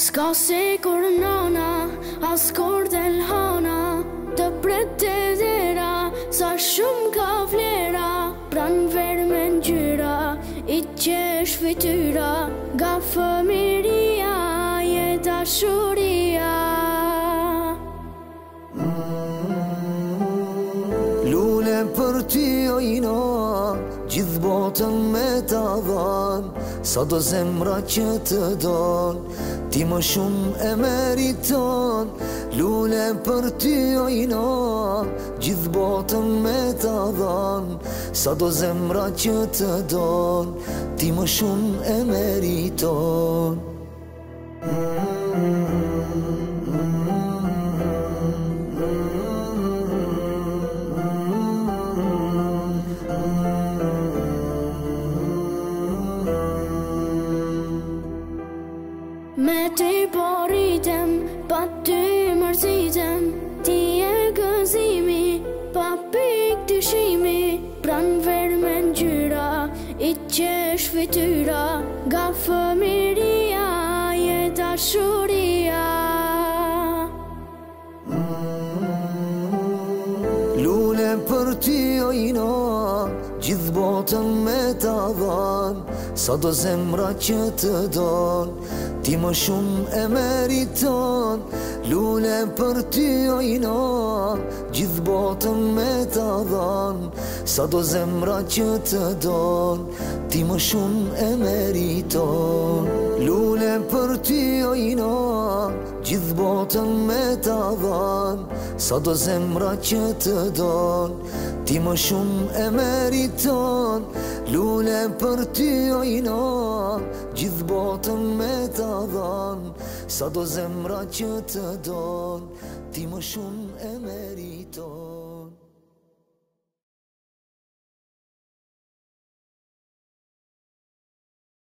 S'ka se kur nana, as kur del hana, të prete dera, sa shumë ka vlera, pran ver me ngjyra, i qesh fytyra, nga fëmiria, je dashuria. Lule për ty ojna, gjithë botën me ta dhan, sa do zemra që të don, ti më shumë e meriton. Lule për ty ojna, gjithë botën me ta dhan, sa do zemra që të don, ti më shumë e meriton. Me ty poritem, pa ty mërzitem, ti e gëzimi, pa pik dyshimi, pran ver me ngjyra, i qesh fytyra, nga fëmiria, je dashuria. Lule për ty ojna, gjithë botën me ta dhan, sa do zemra që të don, ti më shumë e meriton. Lule për ty ojna, gjithë botën me ta dhan, sa do zemra që të don, ti më shumë e meriton. Lule për ty ojna, gjithë botën me ta dhan, sa do zemra që të don, ti më shumë e meriton. Lule për ty ojna, gjithë botën me ta dhan, sa do zemra që të don, ti më shumë e meriton.